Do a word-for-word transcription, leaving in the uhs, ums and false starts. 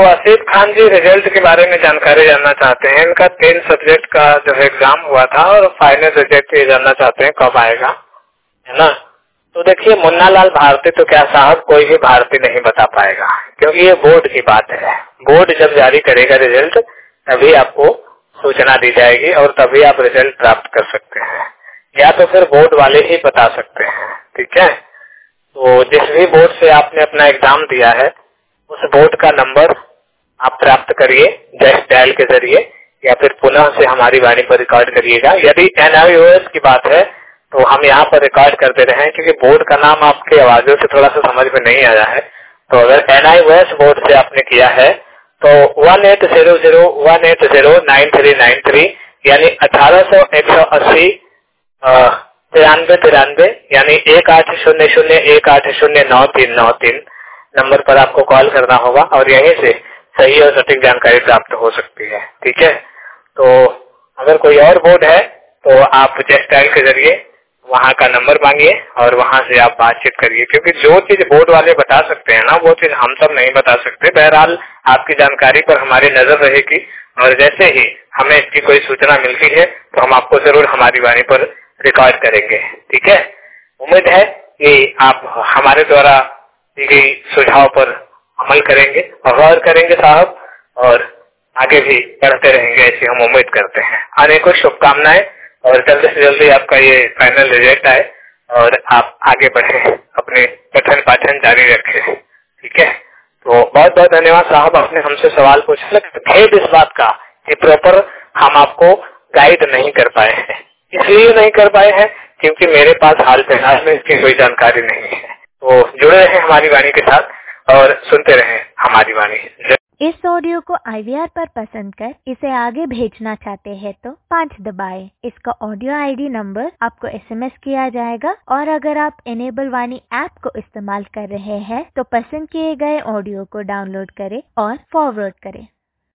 आसिफ खान जी result के बारे में जानकारी जानना चाहते हैं। इनका तीन सब्जेक्ट का जो है एग्जाम हुआ था और फाइनल रिजल्ट ये जानना चाहते हैं कब आएगा, है ना। तो देखिए मुन्ना लाल भारती तो क्या साहब कोई भी भारतीय नहीं बता पाएगा, क्योंकि ये बोर्ड की बात है। बोर्ड जब जारी करेगा रिजल्ट तभी आपको सूचना दी जाएगी और तभी आप रिजल्ट प्राप्त कर सकते हैं, या तो फिर बोर्ड वाले ही बता सकते हैं। ठीक है, तो जिस भी बोर्ड से आपने अपना एग्जाम दिया है उस बोर्ड का नंबर आप प्राप्त करिए जस्ट डायल के जरिए, या फिर पुनः से हमारी वाणी पर रिकॉर्ड करिएगा। यदि एन आई ओ एस की बात है तो हम यहाँ पर रिकॉर्ड करते रहे, क्योंकि बोर्ड का नाम आपकी आवाजों से थोड़ा सा समझ में नहीं आया है। तो अगर N I O S board से आपने किया है तो one eight zero zero one eight zero nine three nine three यानी अठारह सौ एक सौ अस्सी तिरानवे तिरानवे यानी एक आठ शून्य शून्य एक आठ शून्य नौ तीन नौ तीन नंबर पर आपको कॉल करना होगा और यहीं से सही और सटीक जानकारी प्राप्त हो सकती है। ठीक है, तो अगर कोई और बोर्ड है तो आप जस्ट डायल के जरिए वहाँ का नंबर मांगिए और वहाँ से आप बातचीत करिए, क्योंकि जो चीज बोर्ड वाले बता सकते हैं ना वो चीज हम सब नहीं बता सकते। बहरहाल आपकी जानकारी पर हमारी नजर रहेगी और जैसे ही हमें इसकी कोई सूचना मिलती है तो हम आपको जरूर हमारी वाणी पर रिकॉर्ड करेंगे। ठीक है, उम्मीद है कि आप हमारे द्वारा दी गई सुझाव पर अमल करेंगे और गौर करेंगे साहब, और आगे भी बढ़ते रहेंगे ऐसी हम उम्मीद करते हैं। अनेकों शुभकामनाएं और जल्दी से जल्दी आपका ये फाइनल रिजल्ट आए और आप आगे बढ़े, अपने पठन पाठन जारी रखें। ठीक है, तो बहुत बहुत धन्यवाद साहब, आपने हमसे सवाल पूछा। खेद इस बात का कि प्रॉपर हम आपको गाइड नहीं कर पाए हैं, इसलिए नहीं कर पाए हैं क्योंकि मेरे पास हाल फिलहाल में इसकी कोई जानकारी नहीं है। तो जुड़े रहें हमारी वाणी के साथ और सुनते रहें हमारी वाणी। इस ऑडियो को आई वी आर पर पसंद कर इसे आगे भेजना चाहते हैं तो पाँच दबाएं। इसका ऑडियो आई डी नंबर आपको एस एम एस किया जाएगा और अगर आप इनेबल वाणी ऐप को इस्तेमाल कर रहे हैं तो पसंद किए गए ऑडियो को डाउनलोड करें और फॉरवर्ड करें।